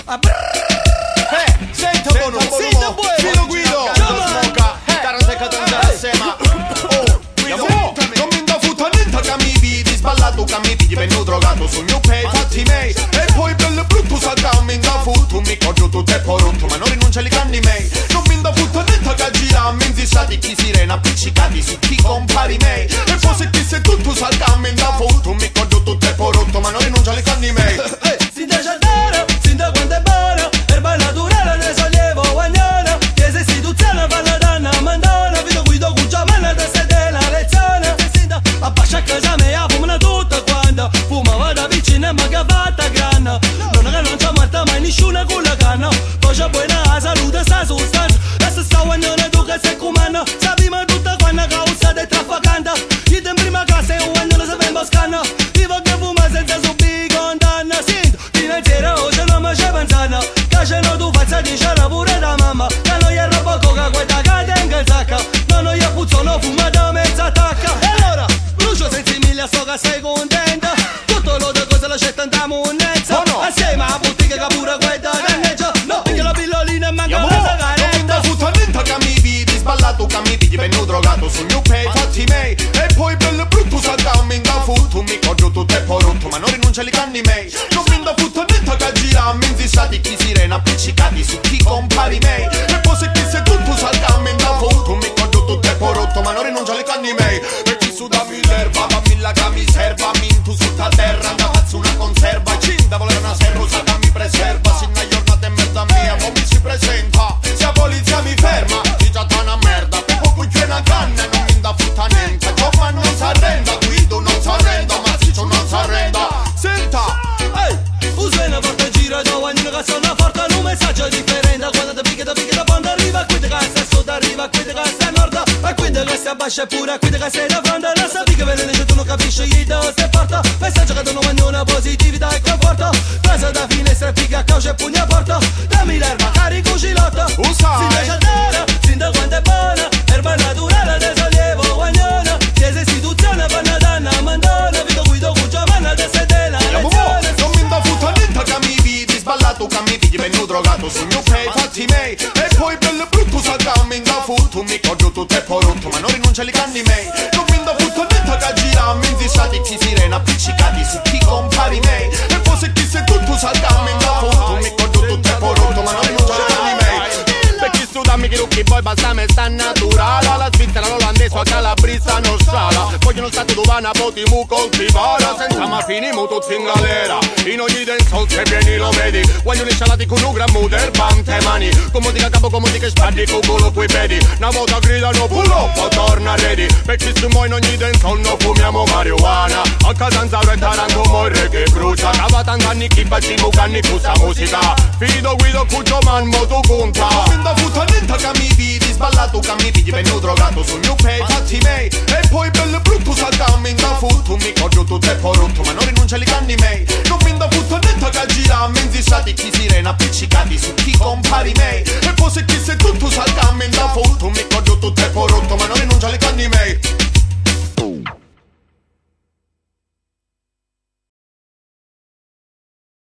Senta buono, Filo Guido, Smoka, Taranze Catanzara Sema. Non mi da futta niente che mi vidi sballato, che mi pigli venno drogato sul mio pay, fatti miei. E poi bello brutto salta, mi da futto, mi coggio tutto e porotto, ma non rinuncia ai canni miei. Non mi da futta niente che gira, mi inzissati chi sirena, appiccicati su chi compari miei. E poi se chi sei tutto salta, mi da futto, mi coggio tutto e porotto, ma non rinuncia ai canni miei. Sinda Giardano, sinda quando è buono, erba naturale ne sollievo guagnana, chiesa istituzione per la danna mandana, Vito Guido cuccia manna da sedere la lezione. Sinda a pascia a casa mia fumano tutta quando fumava da vicino e ma fatta granna, non che non c'è morta mai nessuna con la canna, poi c'è buona la salute sta sostanza, adesso sta guagnana tu che sei comanda, sappiamo tutta quando causa di trafficanda, chi in prima casa è un guagnano se vengo scanna, vivo che fuma senza subire condanna. Sinda finanziera oggi non mi c'è pensando, che c'è no tu faccia di c'era pure da mamma, che non gli roba coca quella che tenga in sacca, no non gli puzzo no fuma da mezza attacca. E allora, brucio senza mille a sto che sei contenta, tutto lo da cosa la scelta andiamo monnezza, assieme a bottiglia che pure quella danneggia, no perché la pillolina e manca la sigaretta. Non mi da futta niente che mi vidi sballato, che mi pigli venno drogato sul mio pay, fatti miei. E poi bello brutto salta, mi da futto, mi coggio tutto e porotto, ma non rinuncia ai canni miei. Non mi da futta niente che gira, mi inzissati chi sirena, appiccicati su chi compari miei. E poi se chi sei tutto salta, mi da futto, mi coggio tutto e porotto, ma non rinuncia ai canni miei. E chi su da mi serva, famiglia che mi serva, mintu su ta terra, da faccio una conserva, cinta volere una serrosa che mi preserva, sin una giornata e mezza mia, mo mi si presenta, se la polizia mi ferma, dice a una merda, per poco c'è una canna, non mi da futta niente, Gioffa non s'arrenda, Guido non s'arrenda, Massiccio non s'arrenda, senta! Usa una porta gira da guagnino che sono forte, un messaggio differente, quando ti picchi da quando arriva, qui che sta a sud, arriva, qui che sta a nord, e qui che sta a bascia pure, qui che sei da fronte, non sapi che veleno tu non capisci, gli do se porta, messaggio che tu non mangi una positività e conforto, casa da finestra e picca a cauce e pugna a porta, dammi l'erba, carico cilotto, sinda Giardano, sinda quando è buona, erba naturale del sollievo guagnona, chiesa istituzione per una danna mandona, Vito Guido cuccia manna da sedere la lezione. Non mi da futta niente che mi vidi sballato, che mi pigli venno drogato sul mio pay, fatti miei. E poi bello brutto salta, mi da futto, mi coggio tutto e porotto, ma non rinuncia ai canni miei. Non mi da futta niente che gira, mi inzissati chi sirena, appiccicati su chi compari miei. E poi se chi sei tutto salta, mi da futto, mi coggio tutto e porotto, ma non rinuncia ai canni miei. Per chi dammi che rucchi poi basta me sta naturale, la Svizzera, l'olandese, la calabrisa nostrala, vogliono stato dovana, potiamo coltivare, senza ma finimo tutti in galera, in ogni dancehall se vieni lo vedi, vogliono i scialati con un grammo d'erbante mani, come di capo, come di che spadi, con quello coi piedi, una volta gridano pull up, torna ready, per chi su mo in ogni dancehall no fumiamo marijuana, a Catanzaro e Taranto morre che brucia, cava tant'anni chi facciamo canni questa musica, Fido Guido cuccio man mo tu conta, non mi da futta niente che mi vidi sballato, che mi pigli venno drogato sul mio pay, fatti miei. E poi bello brutto salta, mi da futto, mi coggio tutto e porotto, ma non rinuncia ai canni miei. Non mi da futta niente che gira, mi inzissati chi sirena, appiccicati su chi compari miei. E poi se chi sei tutto salta, mi da futto, mi